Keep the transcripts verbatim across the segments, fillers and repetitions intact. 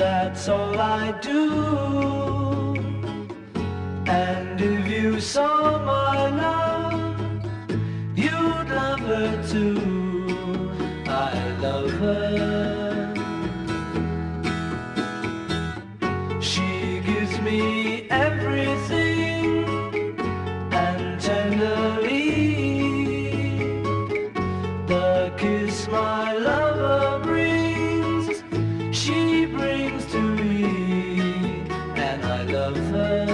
that's all I do. And if you saw my love, you'd love her too. I love her. She gives me everything, and tenderly the kiss my lover brings, she brings to me, and I love her.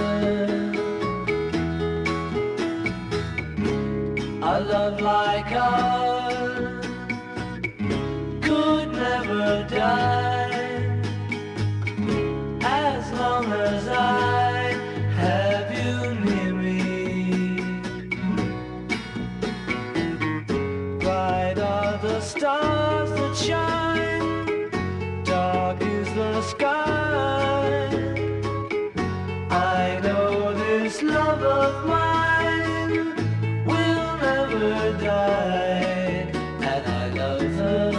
A love like ours could never die, as long as I have you near me. Bright are the stars that shine, dark is the sky. I know this love of mine will never die, and I love her.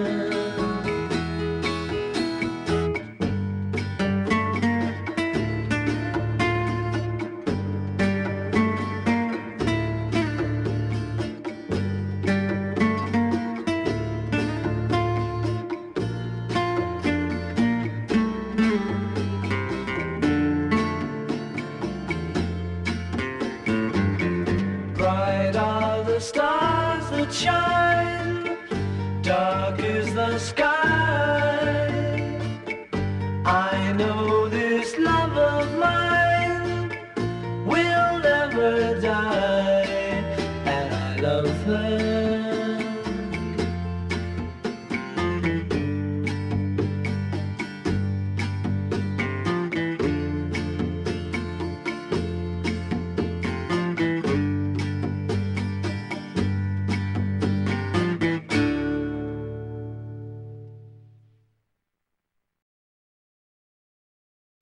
Bright are the stars that shine, dark is the sky. I know this love of mine will never die, and I love her.